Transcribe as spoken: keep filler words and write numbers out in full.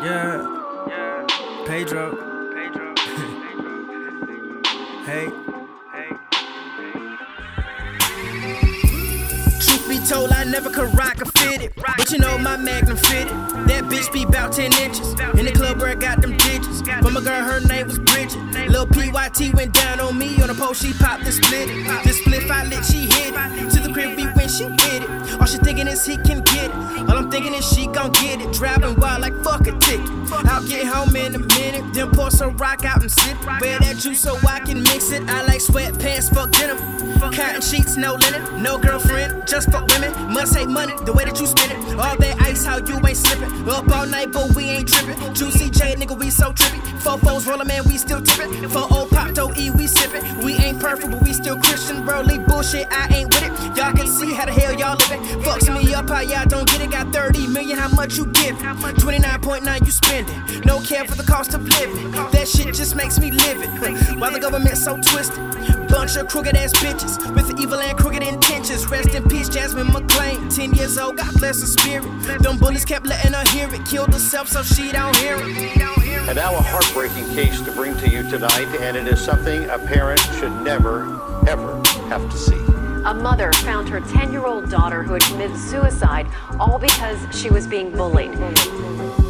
Yeah, yeah. Pedro. Pedro. Hey. Truth be told, I never could rock or fit it. But you know my Magnum fitted. That bitch be about ten inches. In the club where I got them digits. But my girl, her name was Bridget. Lil' P Y T went down on me. On the pole, she popped and split it. This spliff I lit, she hit it. To the crib we went, she hit it. All she thinking is he can get it. All I'm thinking is she gon' get it. Driving wild like fuck a ticket. I'll get home in a minute. Then pour some rock out and sip. Wear that juice so I can mix it. I like sweatpants, fuck denim. Cotton sheets, no linen. No girlfriend, just fuck women. Must hate money, the way that you spend it. All that ice, how you ain't slipping. Up all night, but we ain't tripping. Juicy J, nigga, we so trippy. Four foes rollin', man, we still tippin'. Four old pop, to E, we sippin'. We ain't perfect, but we still Christian. Broly bullshit, I ain't with it. Y'all can see how the hell y'all living. Fucks me up, how y'all don't get it. Got thirty million, how much you give? twenty-nine point nine, you spending. No care for the cost of living. That shit just makes me live it. Why the government so twisted? Bunch of crooked ass bitches with evil and crooked intentions. Rest in peace, Jasmine McClain. Ten years old, God bless her spirit. Them bullies kept letting her hear it. Killed herself so she don't hear it. And now a heartbreaking case to bring to you tonight, and it is something a parent should never, ever have to see. A mother found her ten-year-old daughter who had committed suicide all because she was being bullied.